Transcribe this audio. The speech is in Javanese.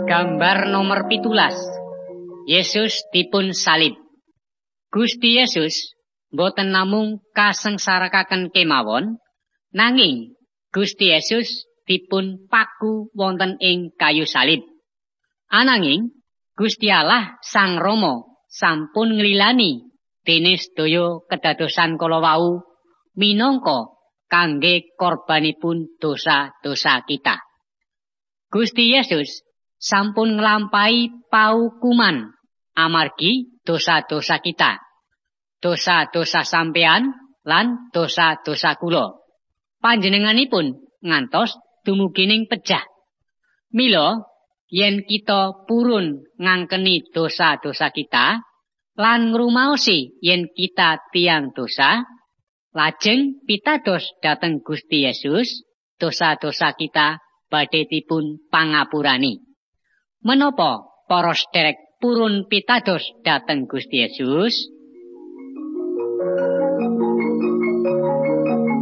Gambar nomor 17. Yesus dipun salib. Gusti Yesus boten namung kasengsarakaken kemawon, nanging Gusti Yesus dipun paku wonten ing kayu salib. Ananging Gusti Allah Sang Rama sampun nglilani dene sedaya kedadosan kala wau minangka kangge korbanipun dosa-dosa kita. Gusti Yesus sampun nglampahi paukuman amargi dosa-dosa kita, dosa-dosa sampean lan dosa-dosa kula. Panjenenganipun ngantos dumugining pejah. Mila yen kita purun ngangkeni dosa-dosa kita lan ngrumaosi yen kita tiyang dosa, lajeng pitados dhateng Gusti Yesus, dosa-dosa kita badhe dipun pangapurani. Menapa para sedherek purun pitados dhateng Gusti Yesus?